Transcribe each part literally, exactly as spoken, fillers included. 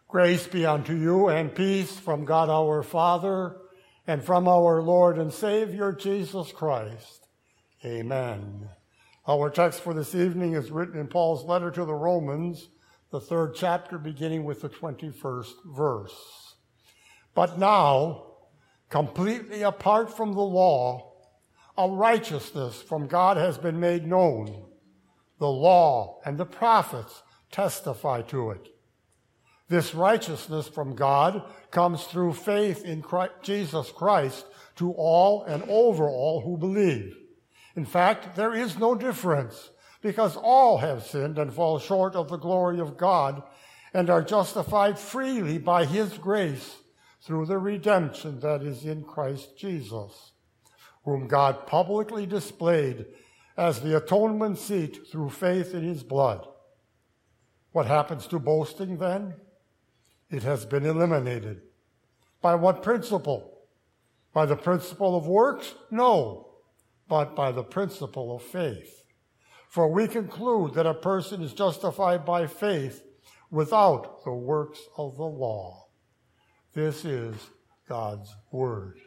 Grace be unto you and peace from God our Father and from our Lord and Savior Jesus Christ. Amen. Our text for this evening is written in Paul's letter to the Romans, the third chapter, beginning with the twenty-first verse. But now, completely apart from the law, a righteousness from God has been made known. The law and the prophets testify to it. This righteousness from God comes through faith in Christ, Jesus Christ to all and over all who believe. In fact, there is no difference, because all have sinned and fall short of the glory of God and are justified freely by his grace through the redemption that is in Christ Jesus, whom God publicly displayed as the atonement seat through faith in his blood. What happens to boasting then? It has been eliminated. By what principle? By the principle of works? No, but by the principle of faith. For we conclude that a person is justified by faith without the works of the law. This is God's word.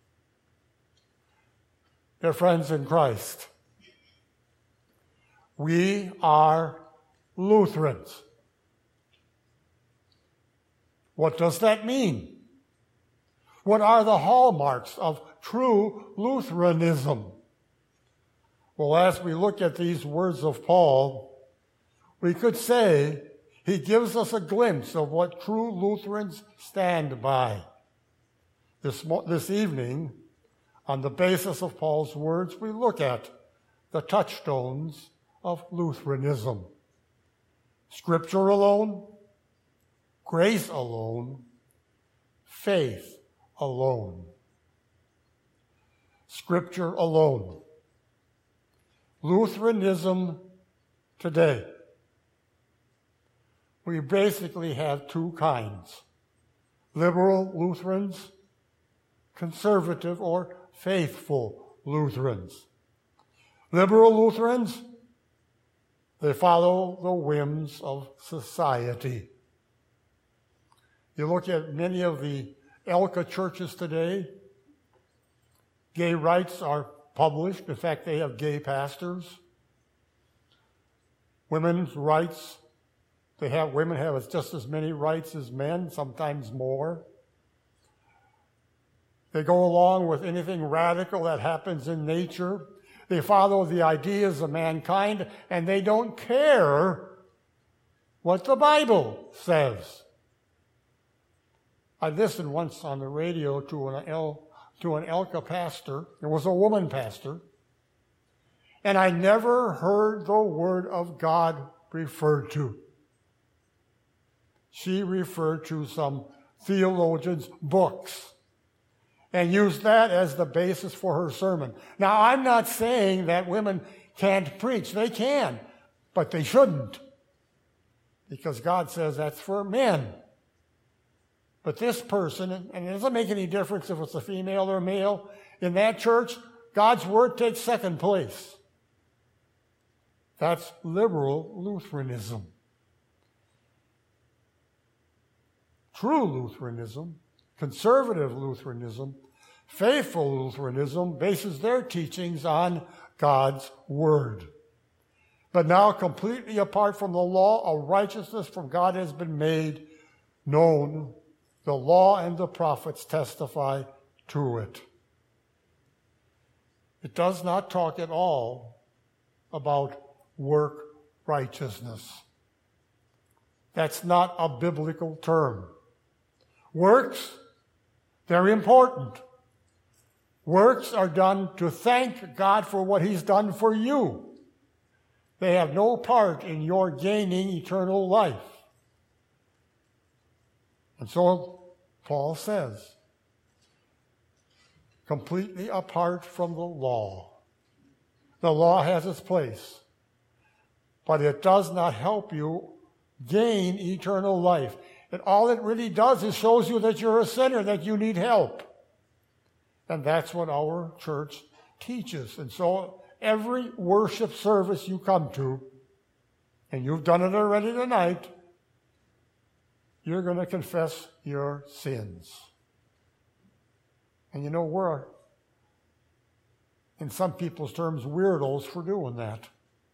Dear friends in Christ, we are Lutherans. What does that mean? What are the hallmarks of true Lutheranism? Well, as we look at these words of Paul, we could say he gives us a glimpse of what true Lutherans stand by. This, this evening, on the basis of Paul's words, we look at the touchstones of Lutheranism. Scripture alone, grace alone, faith alone. Scripture alone. Lutheranism today. We basically have two kinds. Liberal Lutherans, conservative or faithful Lutherans. Liberal Lutherans, they follow the whims of society. You look at many of the Elka churches today, gay rights are published. In fact, they have gay pastors. Women's rights, they have women have just as many rights as men, sometimes more. They go along with anything radical that happens in nature. They follow the ideas of mankind, and they don't care what the Bible says. I listened once on the radio to an El, to an Elka pastor. It was a woman pastor. And I never heard the word of God referred to. She referred to some theologians' books and used that as the basis for her sermon. Now, I'm not saying that women can't preach. They can, but they shouldn't, because God says that's for men. But this person, and it doesn't make any difference if it's a female or a male, in that church, God's word takes second place. That's liberal Lutheranism. True Lutheranism, conservative Lutheranism, faithful Lutheranism bases their teachings on God's word. But now, completely apart from the law, a righteousness from God has been made known. The law and the prophets testify to it. It does not talk at all about work righteousness. That's not a biblical term. Works, they're important. Works are done to thank God for what he's done for you. They have no part in your gaining eternal life. And so Paul says, completely apart from the law. The law has its place, but it does not help you gain eternal life. And all it really does is shows you that you're a sinner, that you need help. And that's what our church teaches. And so every worship service you come to, and you've done it already tonight, you're going to confess your sins. And you know, we're, in some people's terms, weirdos for doing that.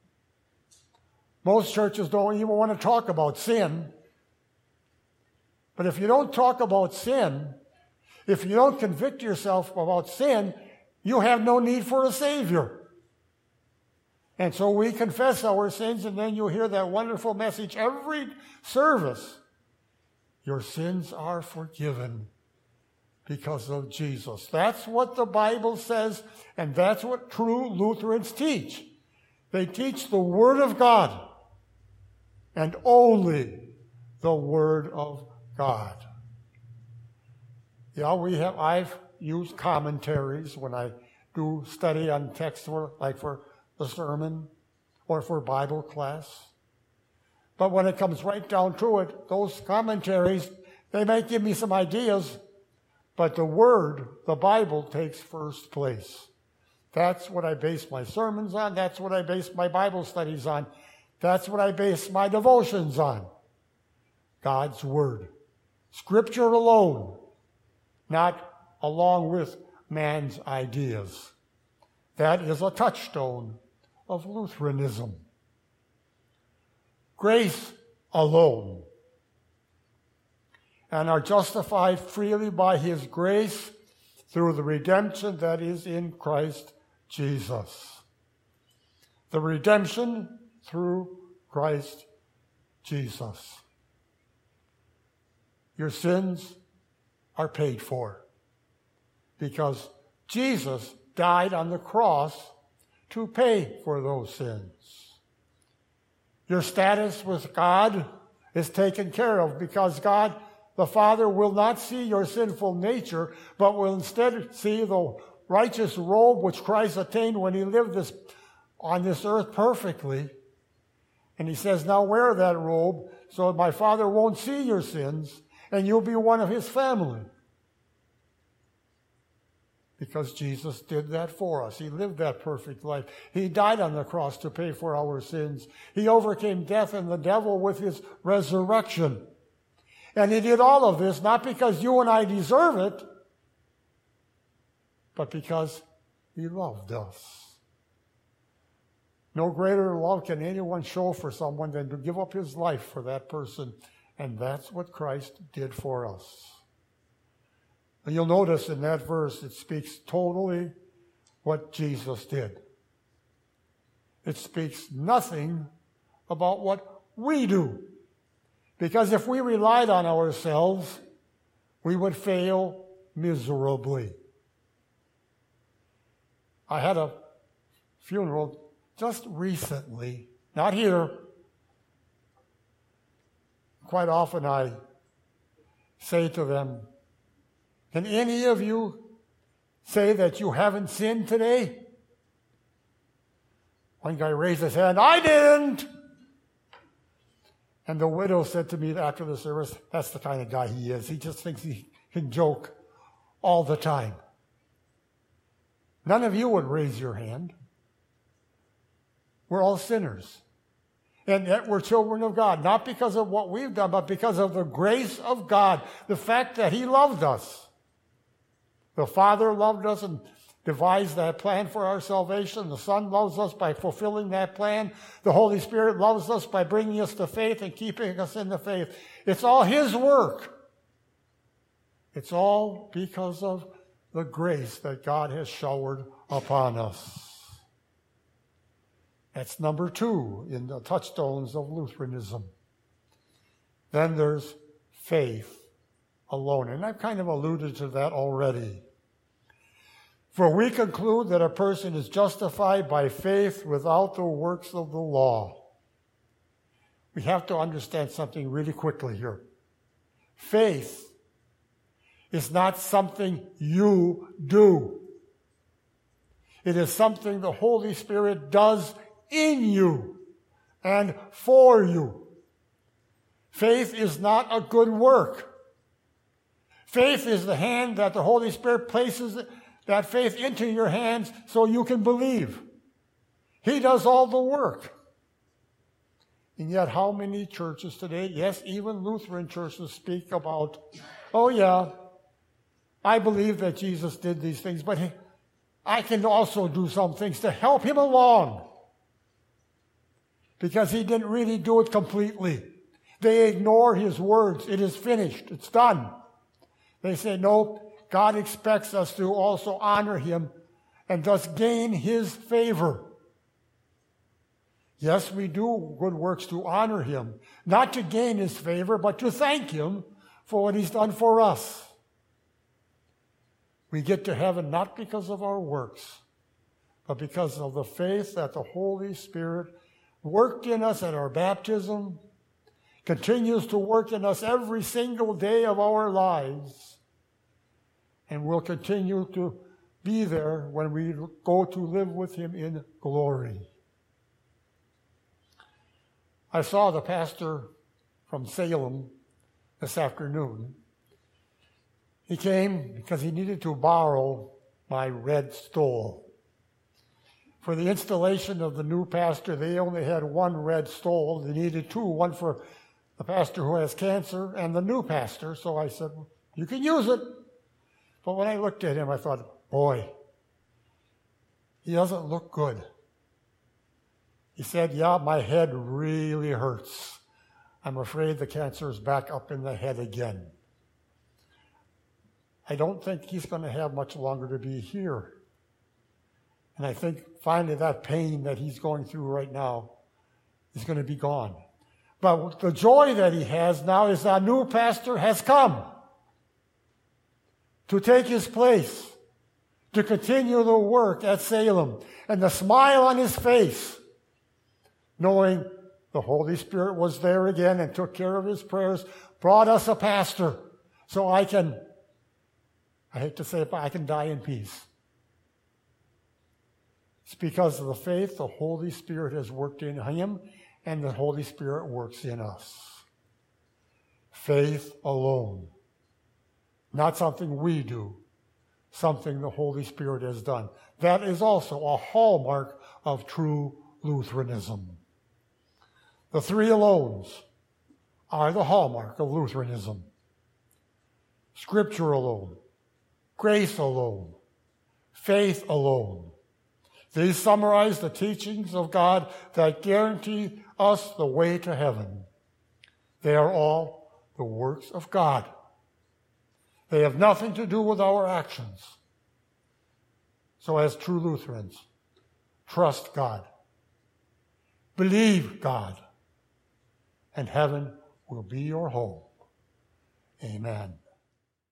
Most churches don't even want to talk about sin. But if you don't talk about sin, if you don't convict yourself about sin, you have no need for a Savior. And so we confess our sins, and then you hear that wonderful message every service. Your sins are forgiven because of Jesus. That's what the Bible says, and that's what true Lutherans teach. They teach the Word of God, and only the Word of God. Yeah, we have. I've used commentaries when I do study on text, for, like for the sermon or for Bible class. But when it comes right down to it, those commentaries, they might give me some ideas, but the Word, the Bible, takes first place. That's what I base my sermons on. That's what I base my Bible studies on. That's what I base my devotions on. God's Word. Scripture alone, not along with man's ideas. That is a touchstone of Lutheranism. Grace alone. And are justified freely by His grace through the redemption that is in Christ Jesus. The redemption through Christ Jesus. Your sins are paid for because Jesus died on the cross to pay for those sins. Your status with God is taken care of because God, the Father, will not see your sinful nature, but will instead see the righteous robe which Christ attained when He lived this, on this earth perfectly. And He says, now wear that robe so my Father won't see your sins and you'll be one of His family. Because Jesus did that for us. He lived that perfect life. He died on the cross to pay for our sins. He overcame death and the devil with His resurrection. And He did all of this not because you and I deserve it, but because He loved us. No greater love can anyone show for someone than to give up His life for that person. And that's what Christ did for us. And you'll notice in that verse, it speaks totally what Jesus did. It speaks nothing about what we do. Because if we relied on ourselves, we would fail miserably. I had a funeral just recently, not here. Quite often I say to them, can any of you say that you haven't sinned today? One guy raised his hand, I didn't. And the widow said to me after the service, that's the kind of guy he is. He just thinks he can joke all the time. None of you would raise your hand. We're all sinners. And yet we're children of God, not because of what we've done, but because of the grace of God, the fact that He loved us. The Father loved us and devised that plan for our salvation. The Son loves us by fulfilling that plan. The Holy Spirit loves us by bringing us to faith and keeping us in the faith. It's all His work. It's all because of the grace that God has showered upon us. That's number two in the touchstones of Lutheranism. Then there's faith alone. And I've kind of alluded to that already. For we conclude that a person is justified by faith without the works of the law. We have to understand something really quickly here. Faith is not something you do. It is something the Holy Spirit does in you and for you. Faith is not a good work. Faith is the hand that the Holy Spirit places that faith into your hands so you can believe. He does all the work. And yet how many churches today, yes, even Lutheran churches, speak about, oh yeah, I believe that Jesus did these things, but he, I can also do some things to help him along. Because he didn't really do it completely. They ignore his words. It is finished. It's done. They say, no, God expects us to also honor him and thus gain his favor. Yes, we do good works to honor him, not to gain his favor, but to thank him for what he's done for us. We get to heaven not because of our works, but because of the faith that the Holy Spirit worked in us at our baptism, continues to work in us every single day of our lives, and will continue to be there when we go to live with him in glory. I saw the pastor from Salem this afternoon. He came because he needed to borrow my red stole. For the installation of the new pastor, they only had one red stole. They needed two, one for the pastor who has cancer and the new pastor. So I said, you can use it. But when I looked at him, I thought, boy, he doesn't look good. He said, yeah, my head really hurts. I'm afraid the cancer is back up in the head again. I don't think he's going to have much longer to be here. And I think finally that pain that he's going through right now is going to be gone. But the joy that he has now is our new pastor has come to take his place, to continue the work at Salem. And the smile on his face, knowing the Holy Spirit was there again and took care of his prayers, brought us a pastor so I can, I hate to say it, but I can die in peace. It's because of the faith the Holy Spirit has worked in him and the Holy Spirit works in us. Faith alone. Not something we do, something the Holy Spirit has done. That is also a hallmark of true Lutheranism. The three alones are the hallmark of Lutheranism. Scripture alone, grace alone, faith alone. These summarize the teachings of God that guarantee us the way to heaven. They are all the works of God. They have nothing to do with our actions. So as true Lutherans, trust God. Believe God. And heaven will be your home. Amen.